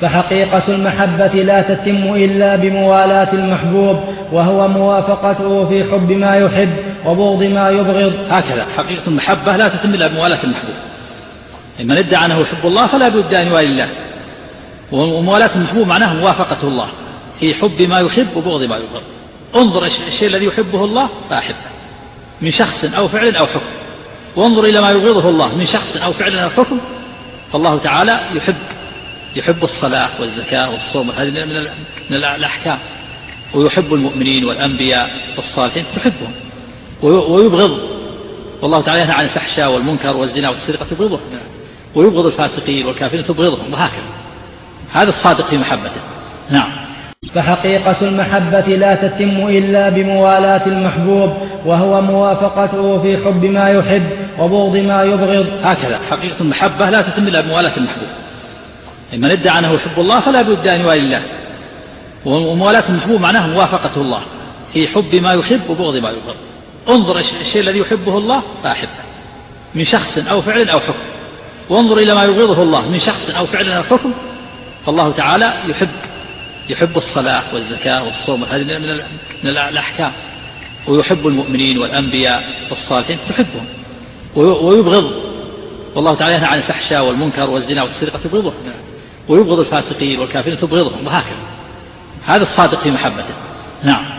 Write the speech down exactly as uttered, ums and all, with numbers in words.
فحقيقة المحبة لا تتم إلا بموالاة المحبوب، وهو موافقته في حب ما يحب وبغض ما يبغض. هكذا حقيقة المحبة لا تتم إلا بموالاة المحبوب. من ادعى أنه يحب الله فلا بد أن يوالي الله، وموالاة المحبوب معناه موافقته الله في حب ما يحب وبغض ما يبغض. انظر الشيء الذي يحبه الله فأحبه من شخص أو فعل أو حكم، وانظر إلى ما يبغضه الله من شخص أو فعل أو حكم، فالله تعالى يحب يحب الصلاة والزكاة والصوم، هذه من الأحكام، ويحب المؤمنين والأنبياء والصالحين تحبهم، ويبغض، والله تعالى ينهى عن الفحشاء والمنكر والزنا والسرقة تبغضهم، ويبغض الفاسقين والكافرين تبغضهم، وهكذا. هذا الصادق في محبته. نعم. فحقيقة المحبة لا تتم إلا بموالاة المحبوب، وهو موافقته في حب ما يحب وبغض ما يبغض. هكذا حقيقة المحبة لا تتم إلا بموالاة المحبوب. من ادعى أنه يحب الله فلا بد أن يوالي الله، وموالاة المحبوب معناه موافقته الله في حب ما يحب وبغض ما يبغض. انظر الشيء الذي يحبه الله فأحبه من شخص أو فعل أو حكم، وانظر إلى ما يبغضه الله من شخص أو فعل أو حكم، فالله تعالى يحب يحب الصلاة والزكاة والصوم، هذه من الأحكام، ويحب المؤمنين والأنبياء والصالحين تحبهم، ويبغض، والله تعالى ينهى عن الفحشاء والمنكر والزنا والسرقة تبغضهم، ويبغض الفاسقين والكافرين تبغضهم، وهكذا. هذا الصادق في محبته. نعم.